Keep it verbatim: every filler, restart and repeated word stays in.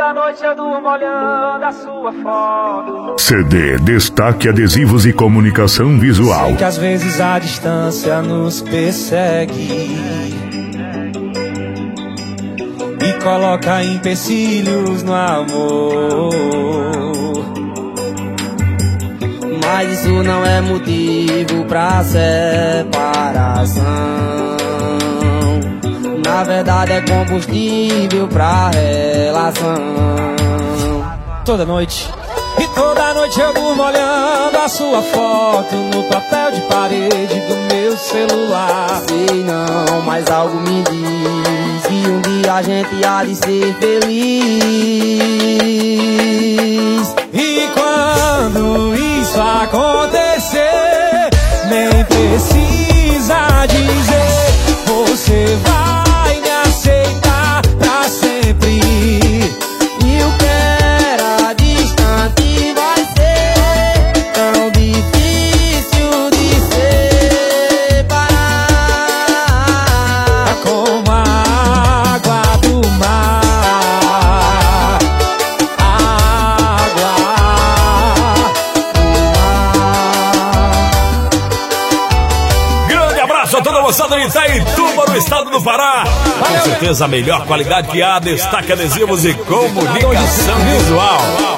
toda noite eu durmo olhando a sua foto. C D Destaque Adesivos e Comunicação Visual. Sei que às vezes a distância nos persegue e coloca empecilhos no amor, mas isso não é motivo pra separação. Na verdade é combustível pra relação. Toda noite, e toda noite eu durmo olhando a sua foto no papel de parede do meu celular. Sei não, mas algo me diz que um dia a gente há de ser feliz. E quando isso acontecer, nem precisa dizer, você vai me aceitar pra sempre. E o que era distante vai ser tão difícil de separar, como a água do mar. Água do mar. Grande abraço a toda a moçada de Itaituba, no estado do Pará. Com certeza a melhor qualidade que há, Destaque Adesivos e Comunicação Visual.